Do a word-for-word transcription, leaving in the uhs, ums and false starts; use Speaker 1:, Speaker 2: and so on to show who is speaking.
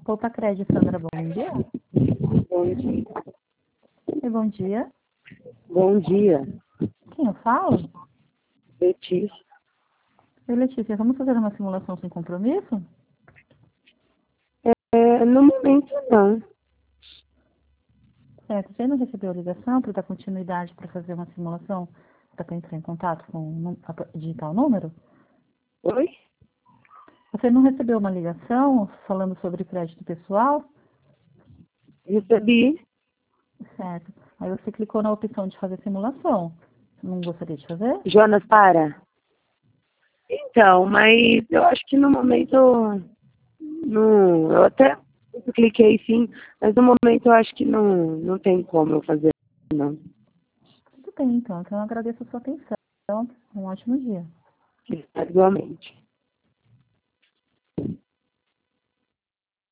Speaker 1: Poupa Crédito, Sandra, bom dia.
Speaker 2: Bom dia.
Speaker 1: E bom dia.
Speaker 2: Bom dia,
Speaker 1: Quem eu falo?
Speaker 2: Letícia.
Speaker 1: Oi, Letícia, vamos fazer uma simulação sem compromisso?
Speaker 2: É, no momento, não.
Speaker 1: Certo, você não recebeu a ligação para dar continuidade para fazer uma simulação? Para entrar em contato com o nú- a- digitar o número?
Speaker 2: Oi?
Speaker 1: Você não recebeu uma ligação falando sobre crédito pessoal?
Speaker 2: Recebi.
Speaker 1: Certo. Aí você clicou na opção de fazer simulação. Não gostaria de fazer?
Speaker 2: Jonas, para. Então, mas eu acho que no momento, não, eu até cliquei sim, mas no momento eu acho que não, não tem como eu fazer, não.
Speaker 1: Tudo bem, então. Então eu agradeço a sua atenção. Um ótimo dia.
Speaker 2: Igualmente.